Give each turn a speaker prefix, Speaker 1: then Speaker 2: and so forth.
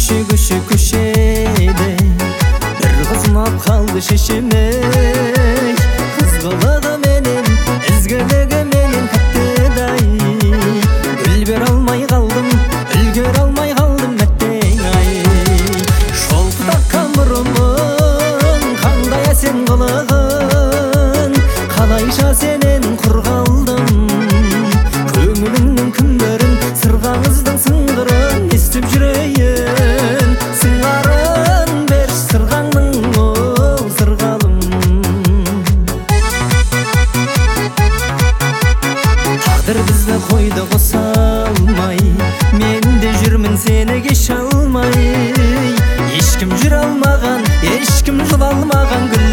Speaker 1: көшеде бір қыз ұнап қалды шешеме. Қызғылығы менен, ізгілігі менен кәттедай, гүл бере алмай қалдым, үлгере алмай қалдым мәттең-ай. Шолпытаққан мұрымың, қандай әсем қылығың, қалайша сенен құр қалдым. Көңіліңнің күндерін, сырғаңыздың сыңғырын естіп жүрейін. Сыңарын берші сырғаңның ол сырғалым. Тағдыр бізді қойды қоса алмай, мен де жүрмін сені кеше алмай. Ешкім жүре алмаған, ешкім жыла алмаған гүл